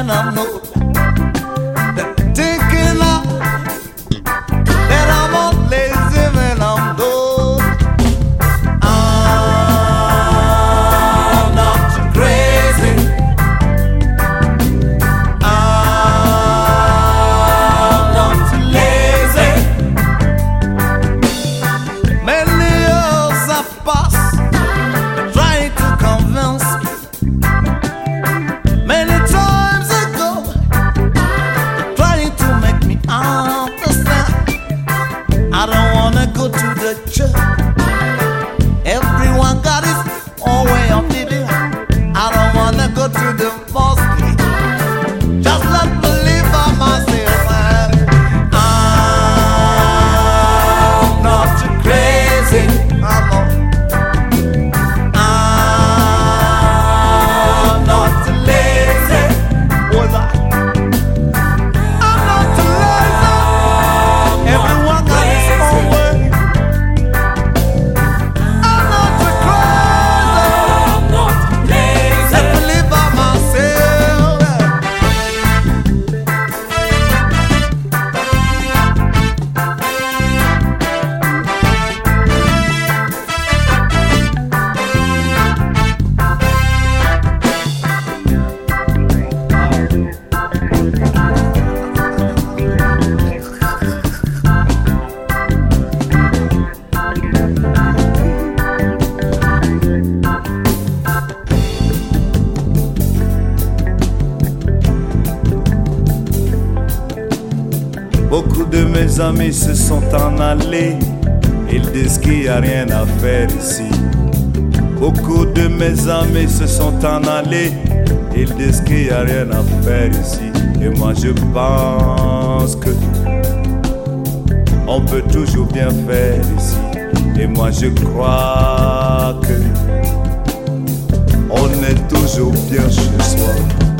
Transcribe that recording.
and I know that thinking that I'm all lazy when I'm good. I'm not too crazy. I'm not too lazy. Many years have passed trying to convince me. Many times ago, trying to make me understand. I don't wanna go to the church. Everyone got his own way of living. I don't wanna go to the mosque. Just let me live by myself. I'm not too crazy. I'm not too lazy. Was I? I'm not too lazy. Everyone got his own way. I'm not too crazy. Let me live by myself. Beaucoup de mes amis se sont en allés. Ils disent qu'il n'y a rien à faire ici. Beaucoup de mes amis se sont en allés. Ils disent qu'il n'y a rien à faire ici. Et moi je pense que on peut toujours bien faire ici. Et moi je crois que on est toujours bien chez soi.